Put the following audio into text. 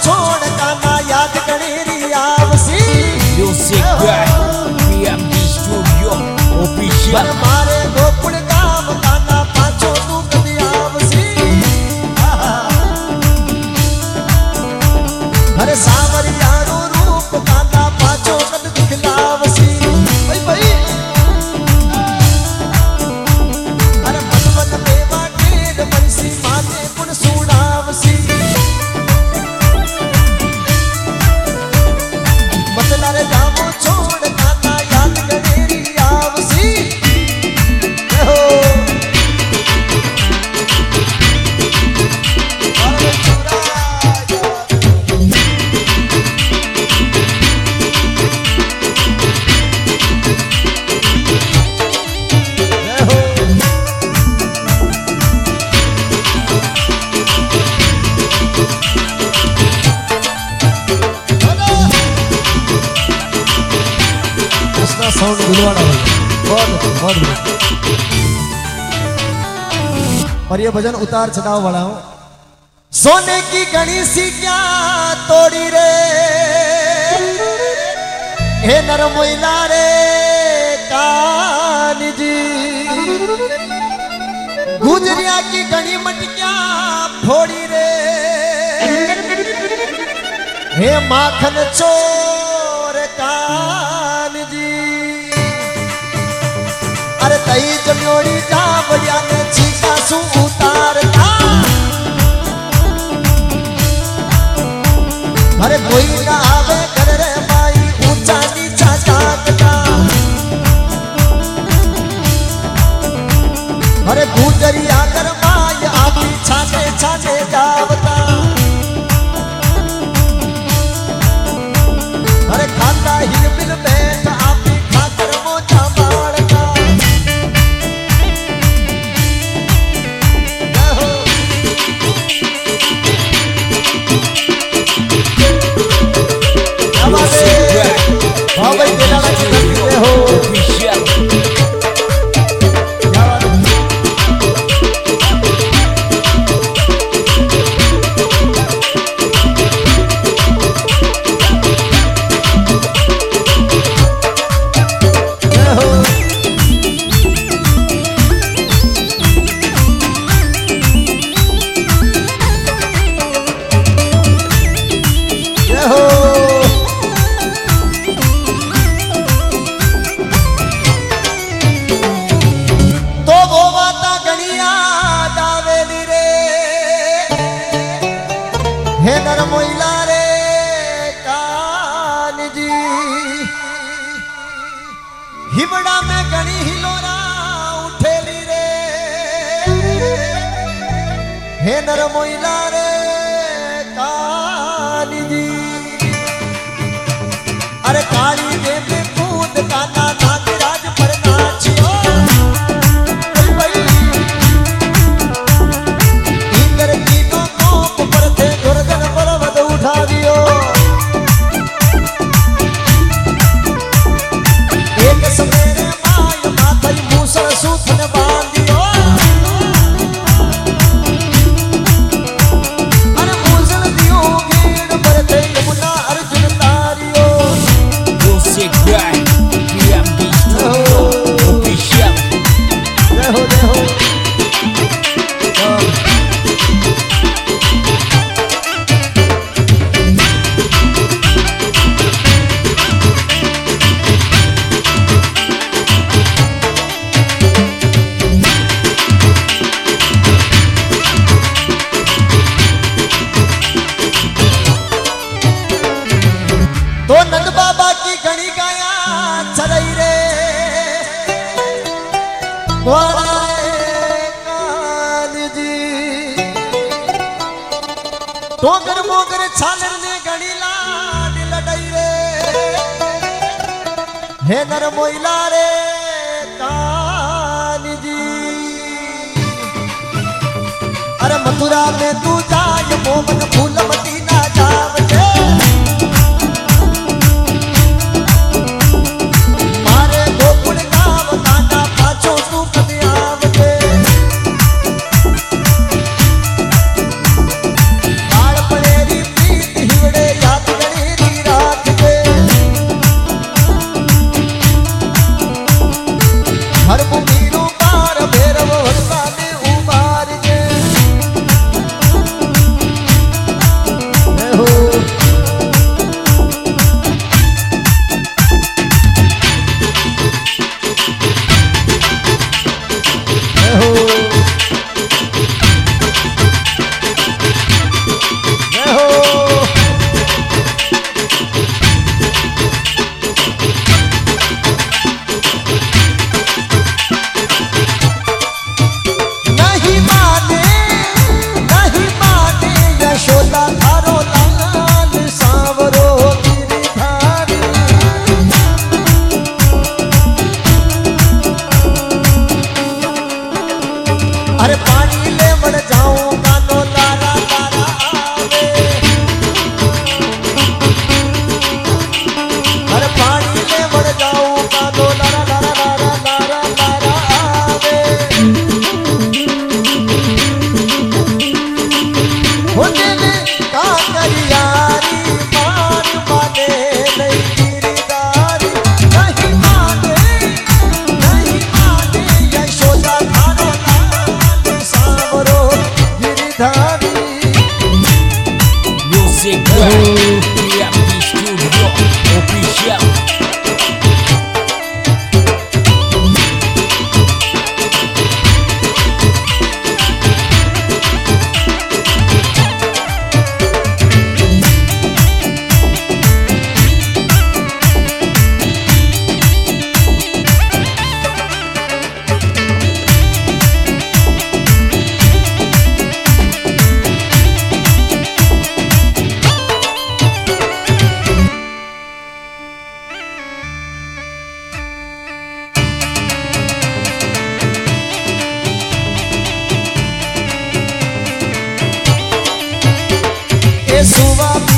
छोड़ काना याद Kanheri आवसी Music by PMD Studio Official मारे गोकुल गाम काना पाछो तू कदी आवसी अरे सावरियारो रूप काना पाछो कद दिखलावसी भाई भाई अरे मनवन देवा टेर बंसी माते गुण सुनावसी मतला रे जामो छोड़ काना याद कनेरी आवसी हो अरे चुरा साउंड गुलवाड़ा बहुत और ये भजन उतार चढ़ाव वाला हूं। सोने की गणी सी क्या तोड़ी रे हे नरमोइला रे कान जी गुजरिया की गणी मटकिया फोड़ी रे हे माखन चोर कान जी अरे तई जम्योड़ी जा बढ़िया ने छीका सु उतारता अरे कोई ना आवे घर रे माई ऊंचा नीचा जागता अरे गुजरिया कर माई आपी छाने छाने जावता अरे खाता हिल मिल बैठ आपी खाकर मोचा बाड़का हाँ भाई बेटा लगे हो Official हे नरमोइला रे कान जी हिबड़ा में गणी हिलोरा उठेली रे हे नरमोइला रे कान जी अरे काली देवी कूद काना नागराज पर नाचियो इंद्र तीनों कोप पर थे दुर्गन पर्वत उठा दियो एक सवेरे माय माथई मूसल सूखन बांधियो अरे मूसल दियो घेड़ पर थे Yamuna Arjun तारियो Music by PMD Studio Official जय हो तो नंद बाबा की गणी गाया चरई रे कान जी टोगर मोगर छालर ने गणी लाड लड़ई रे हे नरमोइला रे कान जी अरे मथुरा में तू जाय मोमन फूल मदीना जावजे हर भूमिनो पार भैरव भक्ताने उबार जे हो अरे पानी ले बढ़ जाऊं कानो लारा लारा आवे अरे पानी ले बढ़ जाऊं कानो लारा लारा लारा लारा लारा आवे होने ले का करियारी मार माने नहीं गिरदारी नहीं माने यशोदा थारो Music Guy, PMD Studio Official. सुबह